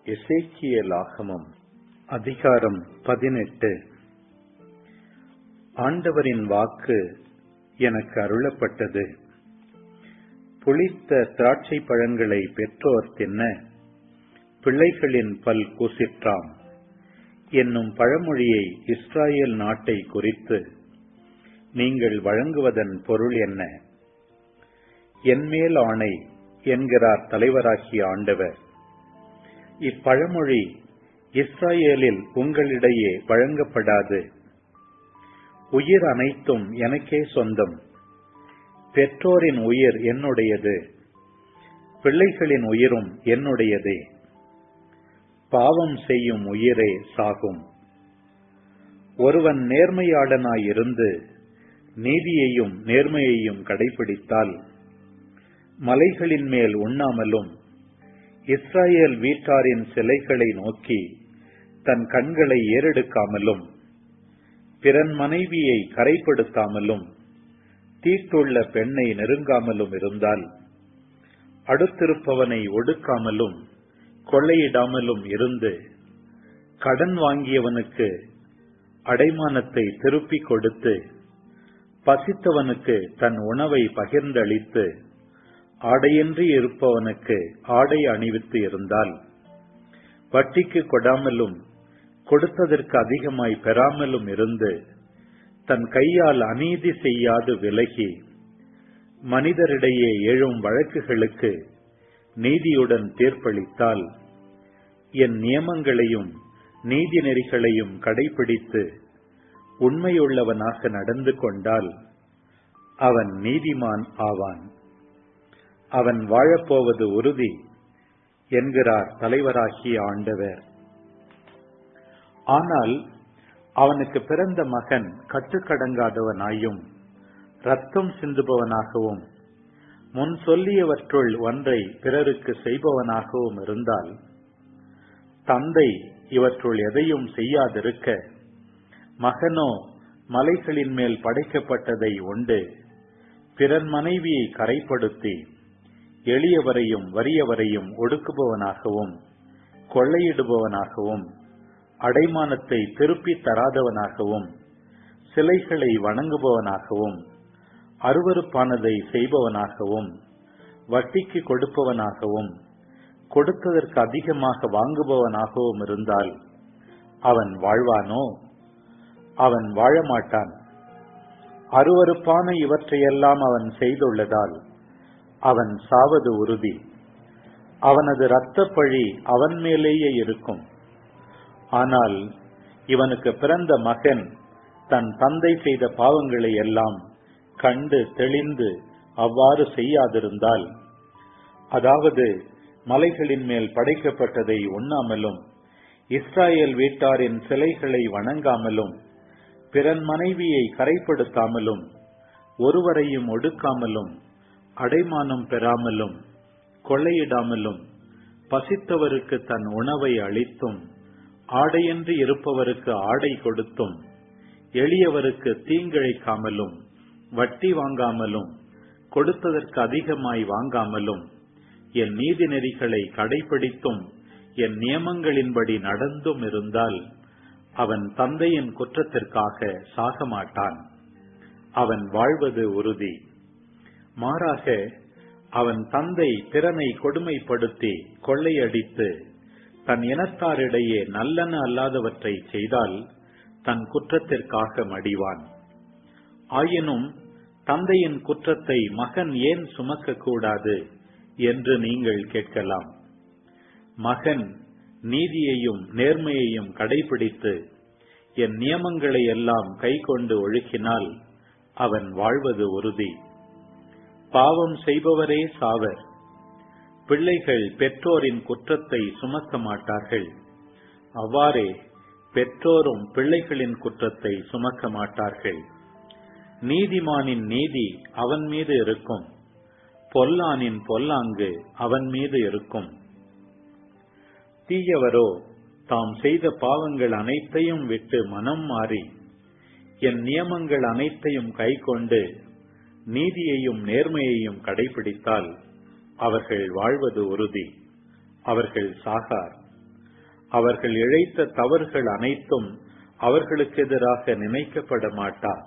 எசேக்கியேலாகமம் அதிகாரம் 18. ஆண்டவரின் வாக்கு எனக்கு அருளப்பட்டது. புளித்த திராட்சை பழங்களை பெற்றோர் தின்ன பிள்ளைகளின் பல் கூசிற்றாம் என்னும் பழமொழியை இஸ்ராயேல் நாட்டை குறித்து நீங்கள் வழங்குவதன் பொருள் என்ன? என்மேல் ஆணை என்கிறார் தலைவராகிய ஆண்டவர். இப்பழமொழி இஸ்ராயேலில் உங்களிடையே வழங்கப்படாது. உயிர் அனைத்தும் எனக்கே சொந்தம். பெற்றோரின் உயிர் என்னுடையது, பிள்ளைகளின் உயிரும் என்னுடையதே. பாவம் செய்யும் உயிரே சாகும். ஒருவன் நேர்மையாளனாயிருந்து நீதியையும் நேர்மையையும் கடைபிடித்தால் மலைகளின் மேல் உண்ணாமலும் இஸ்ராயேல் வீட்டாரின் சிலைகளை நோக்கி தன் கண்களை ஏறெடுக்காமலும் பிறன் மனைவியை கரைப்படுத்தாமலும் தீட்டுள்ள பெண்ணை நெருங்காமலும் இருந்தால், அடுத்திருப்பவனை ஒடுக்காமலும் கொள்ளையிடாமலும் இருந்து கடன் வாங்கியவனுக்கு அடைமானத்தை திருப்பிக் கொடுத்து பசித்தவனுக்கு தன் உணவை பகிர்ந்தளித்து ஆடையின்றி இருப்பவனுக்கு ஆடை அணிவித்து இருந்தால், வட்டிக்கு கொடாமலும் கொடுத்ததற்கு அதிகமாய் பெறாமலும் இருந்து தன் கையால் அநீதி செய்யாது விலகி மனிதரிடையே எழும் வழக்குகளுக்கு நீதியுடன் தீர்ப்பளித்தால், என் நியமங்களையும் நீதி நெறிகளையும் கடைபிடித்து உண்மையுள்ளவனாக நடந்து கொண்டால் அவன் நீதிமான் ஆவான். அவன் வாழப்போவது உறுதி என்கிறார் தலைவராகிய ஆண்டவர். ஆனால் அவனுக்கு பிறந்த மகன் கட்டுக்கடங்காதவனாயும் இரத்தம் சிந்துபவனாகவும் முன் சொல்லியவற்றுள் ஒன்றை பிறருக்கு செய்பவனாகவும் இருந்தால், தந்தை இவற்றுள் எதையும் செய்யாதிருக்க மகனோ மலைகளின் மேல் படைக்கப்பட்டதை உண்டு பிறன் மனைவியை கரைப்படுத்தி எளியவரையும் வறியவரையும் ஒடுக்குபவனாகவும் கொள்ளையிடுபவனாகவும் அடைமானத்தை திருப்பித் தராதவனாகவும் சிலைகளை வணங்குபவனாகவும் அருவருப்பானதை செய்பவனாகவும் வட்டிக்கு கொடுப்பவனாகவும் கொடுத்ததற்கு அதிகமாக வாங்குபவனாகவும் இருந்தால் அவன் வாழ்வானோ? அவன் வாழமாட்டான். அருவருப்பான இவற்றையெல்லாம் அவன் செய்துள்ளதால் அவன் சாவது உறுதி. அவனது இரத்தப் பழி அவன் மேலேயே இருக்கும். ஆனால் இவனுக்கு பிறந்த மகன் தன் தந்தை செய்த பாவங்களை எல்லாம் கண்டு தெளிந்து அவ்வாறு செய்யாதிருந்தால், அதாவது மலைகளின் மேல் படைக்கப்பட்டதை உண்ணாமலும் இஸ்ராயேல் வீட்டாரின் சிலைகளை வணங்காமலும் பிறன் மனைவியை கரைப்படுத்தாமலும் ஒருவரையும் ஒடுக்காமலும் அடைமானம் பெறாமலும் கொள்ளையிடாமலும் பசித்தவருக்கு தன் உணவை அளித்தும் ஆடையின்றி இருப்பவருக்கு ஆடை கொடுத்தும் எளியவருக்கு தீங்கிழைக்காமலும் வட்டி வாங்காமலும் கொடுத்ததற்கு அதிகமாய் வாங்காமலும் என் நீதி நெறிகளை கடைபிடித்தும் என் நியமங்களின்படி நடந்தும் இருந்தால் அவன் தந்தையின் குற்றத்திற்காக சாகமாட்டான். அவன் வாழ்வது உறுதி. மாறாக அவன் தந்தை பிறனை கொடுமைப்படுத்தி கொள்ளையடித்து தன் இனத்தாரிடையே நல்லன அல்லாதவற்றை செய்தால் தன் குற்றத்திற்காக மடிவான். ஆயினும் தந்தையின் குற்றத்தை மகன் ஏன் சுமக்க கூடாது என்று நீங்கள் கேட்கலாம். மகன் நீதியையும் நேர்மையையும் கடைபிடித்து என் நியமங்களை எல்லாம் கைக்கொண்டு ஒழுக்கினால் அவன் வாழ்வது உறுதி. பாவம் செய்பவரே சாவர். பிள்ளைகள் பெற்றோரின் குற்றத்தை சுமக்க மாட்டார்கள். அவ்வாறே பெற்றோரும் பிள்ளைகளின் குற்றத்தை சுமக்க மாட்டார்கள். நீதிமானின் நீதி அவன் மீது இருக்கும், பொல்லானின் பொல்லாங்கு அவன் மீது இருக்கும். தீயவரோ தாம் செய்த பாவங்கள் அனைத்தையும் விட்டு மனம் மாறி என் நியமங்கள் அனைத்தையும் கைக்கொண்டு நீதியையும் நேர்மையையும் கடைபிடித்தால் அவர்கள் வாழ்வது உறுதி. அவர்கள் சாகார். அவர்கள் இழைத்த தவறுகள் அனைத்தும் அவர்களுக்கு எதிராக நினைக்கப்பட மாட்டார்.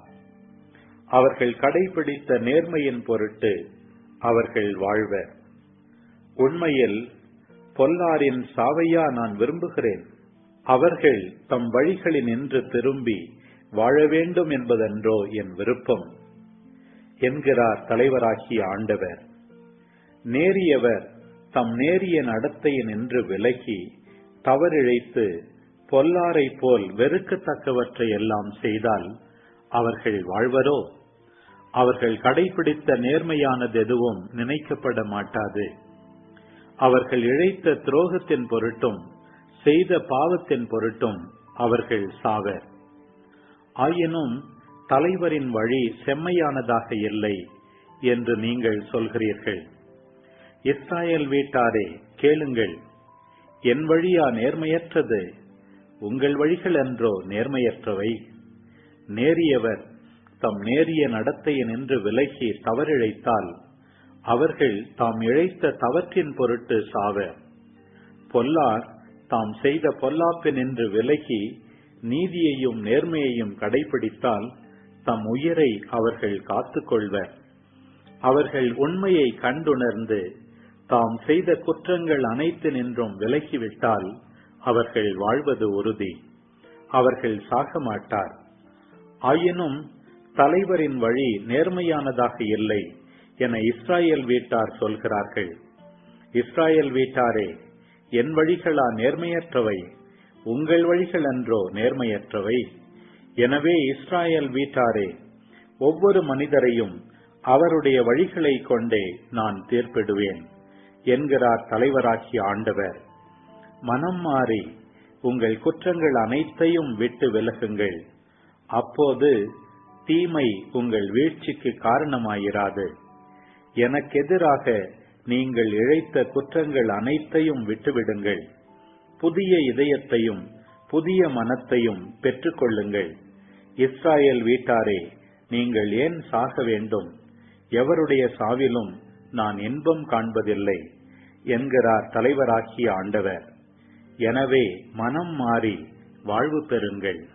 அவர்கள் கடைபிடித்த நேர்மையின் பொருட்டு அவர்கள் வாழ்வர். உண்மையில் பொல்லாரின் சாவையா நான் விரும்புகிறேன்? அவர்கள் தம் வழிகளினின்று திரும்பி வாழ வேண்டும் என்பதன்றோ என் விருப்பம் என்கிறார் தலைவராகிய ஆண்டவர். நேரியவர் தம் நேரிய நடத்தையினின்று விலகி தவறிழைத்து பொல்லாரை போல் வெறுக்கத்தக்கவற்றை எல்லாம் செய்தால் அவர்கள் வாழ்வரோ? அவர்கள் கடைபிடித்த நேர்மையானது எதுவும் நினைக்கப்பட மாட்டாது. அவர்கள் இழைத்த துரோகத்தின் பொருட்டும் செய்த பாவத்தின் பொருட்டும் அவர்கள் சாவர். ஆயினும் தலைவரின் வழி செம்மையானதாக இல்லை என்று நீங்கள் சொல்கிறீர்கள். இஸ்ராயேல் வீட்டாரே, கேளுங்கள். என் வழியா நேர்மையற்றது? உங்கள் வழிகள் என்றோ நேர்மையற்றவை? நேரியவர் தம் நேரிய நடத்தையினின்று விலகி தவறிழைத்தால் அவர்கள் தாம் இழைத்த தவற்றின் பொருட்டு சாவர். பொல்லார் தாம் செய்த பொல்லாப்பினின்று விலகி நீதியையும் நேர்மையையும் கடைபிடித்தால் தம் உயிரை அவர்கள் காத்துக்கொள்வர். அவர்கள் உண்மையை கண்டுணர்ந்து தாம் செய்த குற்றங்கள் அனைத்தினின்றும் விலகிவிட்டால் அவர்கள் வாழ்வது உறுதி. அவர்கள் சாக மாட்டார். ஆயினும் தலைவரின் வழி நேர்மையானதாக இல்லை என இஸ்ராயேல் வீட்டார் சொல்கிறார்கள். இஸ்ராயேல் வீட்டாரே, என் வழிகளா நேர்மையற்றவை? உங்கள் வழிகள் அன்றோ நேர்மையற்றவை? எனவே இஸ்ராயேல் வீட்டாரே, ஒவ்வொரு மனிதரையும் அவருடைய வழிகளை கொண்டே நான் தீர்ப்பிடுவேன் என்கிறார் தலைவராகிய ஆண்டவர். மனம் மாறி உங்கள் குற்றங்கள் அனைத்தையும் விட்டு விலகுங்கள். அப்போது தீமை உங்கள் வீழ்ச்சிக்கு காரணமாயிராது. எனக்கெதிராக நீங்கள் இழைத்த குற்றங்கள் அனைத்தையும் விட்டுவிடுங்கள். புதிய இதயத்தையும் புதிய மனத்தையும் பெற்றுக்கொள்ளுங்கள். இஸ்ராயேல் வீட்டாரே, நீங்கள் ஏன் சாக வேண்டும்? எவருடைய சாவிலும் நான் இன்பம் காண்பதில்லை என்கிறார் தலைவராகிய ஆண்டவர். எனவே மனம் மாறி வாழ்வு பெறுங்கள்.